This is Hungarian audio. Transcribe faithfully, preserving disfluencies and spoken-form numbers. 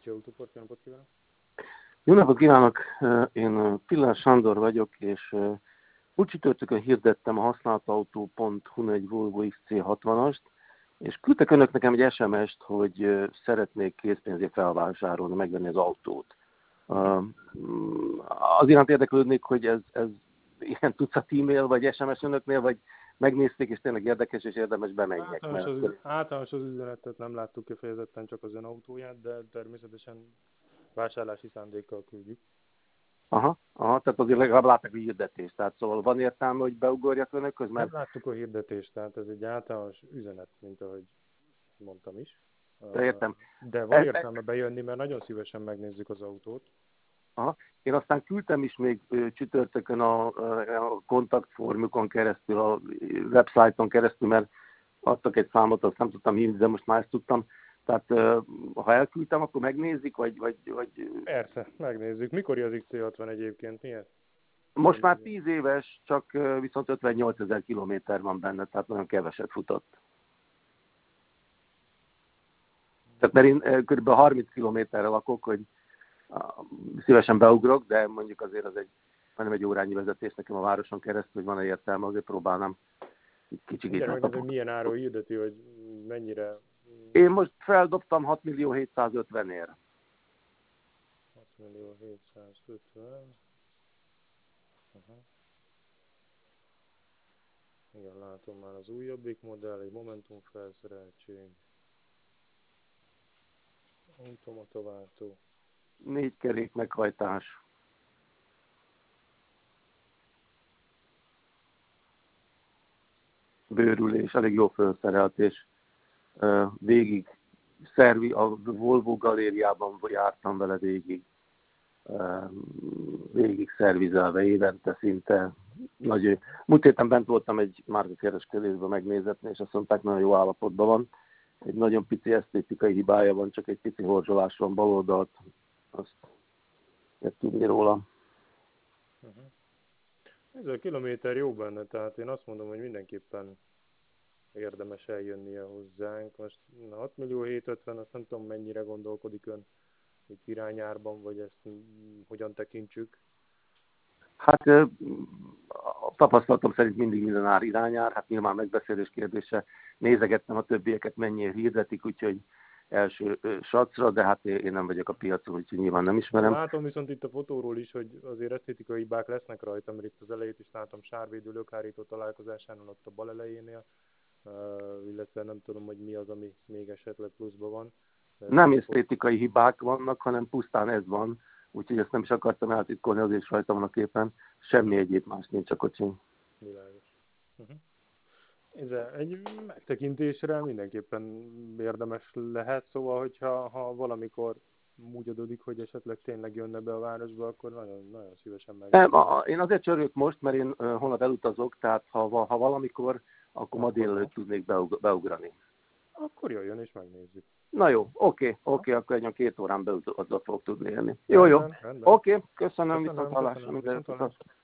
Kicsi Autóport, jó napot kívánok! Jó napot kívánok! Én Pillás Sándor vagyok, és úgy csütörtökön hirdettem a használtautó pont hu-n egy Volvo iksz cé hatvanast, és küldtek önök nekem egy es em est, hogy szeretnék készpénzért felvásárolni, megvenni az autót. Az iránt érdeklődnék, hogy ez, ez ilyen tucat e-mail, vagy es em es önöknél, vagy megnézték, és tényleg érdekes, és érdemes bemenjek. Általános az, üz- általános az üzenetet nem láttuk kifejezetten, csak az ön autóját, de természetesen vásárlási szándékkal küldjük. Aha, aha, tehát azért legalább láttak a hirdetést, tehát szóval van értelme, hogy beugorjak önökhöz, mert... Nem láttuk a hirdetést, tehát ez egy általános üzenet, mint ahogy mondtam is. De értem. De van Ez, értelme bejönni, mert nagyon szívesen megnézzük az autót. Aha. Én aztán küldtem is még ö, csütörtökön a, a kontaktformukon keresztül, a websájton keresztül, mert adtak egy számot, azt nem tudtam hívni, de most már ezt tudtam. Tehát ö, ha elküldtem, akkor megnézik, vagy... vagy, vagy... Persze, megnézzük. Mikor az iksz cé hatvan egyébként? Miért? Most már tíz éves, csak ö, viszont ötvennyolcezer kilométer van benne, tehát nagyon keveset futott. Tehát mert én kb. harminc kilométerre lakok, hogy szívesen beugrok, de mondjuk azért az egy, majdnem egy órányi vezetés nekem a városon keresztül, hogy van-e értelme, azért próbálnám kicsit. Igen, megnézem, hogy milyen áron hirdeti, hogy mennyire... Én most feldobtam hat millió hétszázötvenért. hat millió hétszázötven. Aha. Igen, látom már az újabbik modell, egy Momentum felszereltség. Automataváltó. Négy kerék meghajtás. Bőrülés, elég jó felszerelt, és uh, végig szervi, a Volvo galériában jártam vele végig. Uh, végig szervizelve évente szinte. Nagy, múlt héten bent voltam egy márkakereskedésben megnézetni, és azt mondták, nagyon jó állapotban van. Egy nagyon pici esztétikai hibája van, csak egy pici horzsolás van bal oldalt. Azt lehet tudni róla. Uh-huh. Ez a kilométer jó benne, tehát én azt mondom, hogy mindenképpen érdemes eljönnie hozzánk. Most hat millió hétszázötven, azt nem tudom mennyire gondolkodik ön itt irányárban, vagy ezt hogyan tekintsük. Hát a tapasztalatom szerint mindig minden ár irányár, hát nyilván megbeszélés kérdése. Nézegettem a többieket, mennyire hirdetik, úgyhogy első sacra, de hát én nem vagyok a piacon, úgyhogy nyilván nem ismerem. Látom viszont itt a fotóról is, hogy azért esztétikai hibák lesznek rajta, mert itt az elejét is látom sárvédő lökhárító találkozásánál, ott a bal elejénél, uh, illetve nem tudom, hogy mi az, ami még esetleg pluszban van. Nem esztétikai hibák vannak, hanem pusztán ez van, úgyhogy ezt nem is akartam eltitkolni, azért is rajta van a képen. Semmi egyéb más nincs a kocsin. Világos. Uh-huh. Ez egy megtekintésre mindenképpen érdemes lehet, szóval, hogyha ha valamikor úgy adódik, hogy esetleg tényleg jönne be a városba, akkor nagyon, nagyon szívesen meg. Nem, a, én azért csörgök most, mert én uh, holnap elutazok, tehát ha, ha valamikor, akkor ma délelőtt tudnék beug, beugrani. Akkor jöjjön és megnézzük. Na jó, oké, okay, oké, okay, akkor egy két órán belül oda fog tudni élni. Jó, jó. Oké, okay, köszönöm, köszönöm, viszont hallásra. köszönöm, viszont hallásra.